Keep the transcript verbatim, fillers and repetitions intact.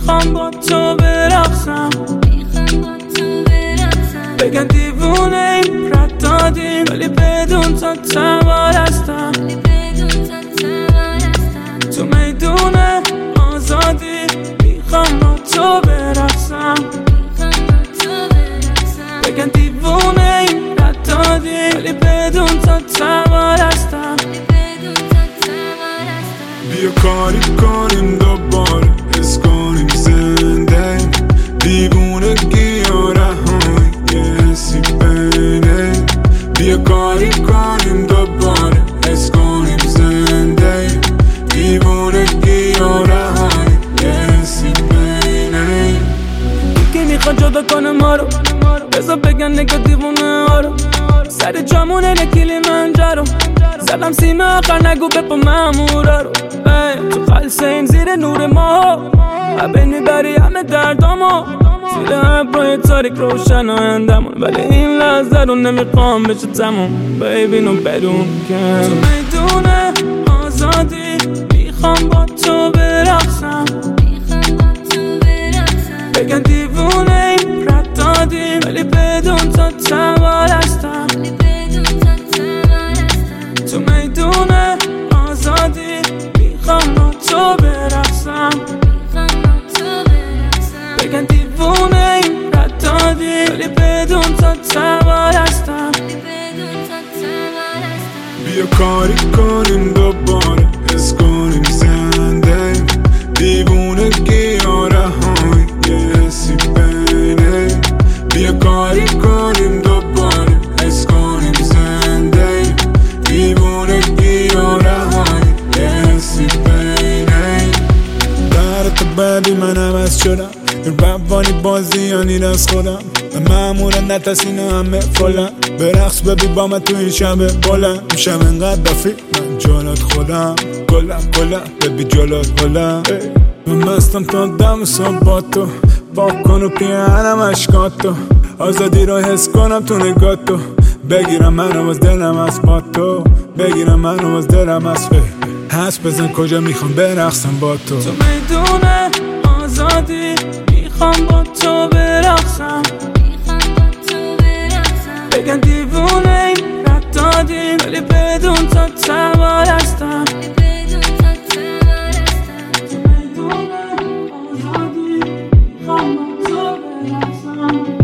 میخوام با تو برقصم، بگن دیوونه این رد دادیم ولی بدون تا تمار هستم. تو میدون آزادی میخوام با تو برقصم، بگن دیوونه این رد دادیم ولی بدون تا تمار هستم. بیا کاری کنیم دوباره، حس کنیم زنده دیوونگی و رهایی یه حسی بینه. بیا کاری کنیم دوباره، حس کنیم زنده دیوونگی و رهایی یه حسی بینه. یکی میخواد جدا کنه ما رو، بذار بگن نگه دیوونه ها رو. سر جامونه نکیلی منجرو زدم سیمه آخر نگو بپا مامورا رو. تو خلصه این زیر نور ما بین میبری همه دردامو، زیر ابرای تاریک روشن آیندمون، ولی این لحظه رو نمیخوام بشه تموم. بیبی نو بدون که تو میدون آزادی میخوام با تو برقصم، بگن دیوونه این رد دادیم ولی بدون تا تمار هستم. تو میدون آزادی میخوام با تو برقصم، بگن دیوونه این رد دادی ولی بدون تا تمار هستم. بیا کاری کنیم دوباره، حس کنیم زنده دیوونگی و رهایی یه حسی بینه. بیا کاری کنیم دوباره، حس کنیم زنده دیوونگی و رهایی یه حسی بینه. برات بعدی من عوض شدم، روانی بازیانی از خودم، معمولا نتسینه همه فلم. برقص ببی با من تو این شبه بلند، میشم انقدر دفی من جالات خودم. گلم گلم ببی جالات گلم، من مستم تا دم صبح با تو، پاک کن و پیانم عشقاتو، آزادی رو حس کنم تو نگاتو. بگیرم منو از دلم از با تو، بگیرم منو از دلم از فه حس بزن کجا میخوام برقصم با تو. تو میدون آزادی میخوام با تو برقصم، بگن دیوونه این رد دادیم ولی بدون تا تمار هستم. تو میدون آزادی میخوام با تو برقصم.